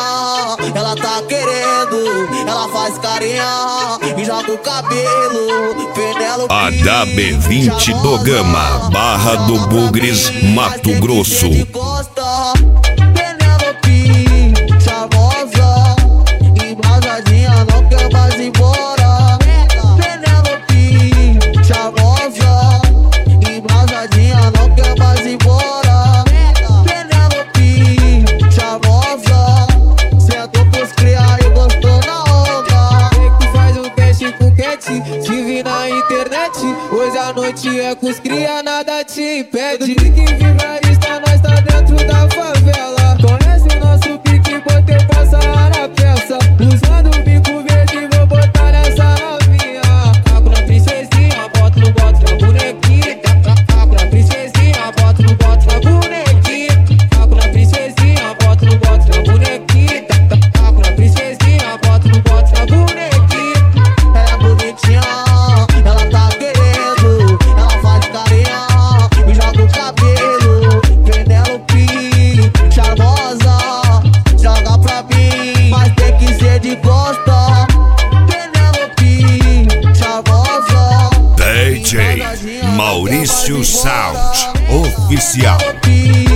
ela tá querendo, ela faz carinha e joga o cabelo. Penélope, HB20 do Gama, Barra do Bugres, Mato Grosso. Penélope, charmosa, embrasadinha, não quer mais ir embora. Penélope, charmosa, embrasadinha, não quer mais ir embora. Penélope, charmosa, sentou pros cria e gostou na onda. Que faz um teste com cat, te vi na internet. Hoje à noite é com os cria, nada te impede. Que vigarista, nós tá dentro da favela. Conhece o nosso pique, botei passar na peça. Usando o bico verde, vou botar nessa novinha. Cago na princesinha, boto no boto na bonequinha. Cago na princesinha, boto no boto na bonequinha. Cago na princesinha, boto no boto na bonequinha. Cago na princesinha, boto no boto na bonequinha. Ela é bonitinha, ela tá querendo, ela faz carinha e joga o cabelo. Penélope, charmosa, joga pra mim, mas tem que ser de costa. Penélope, charmosa, DJ Maurício Sound Oficial. Penélope,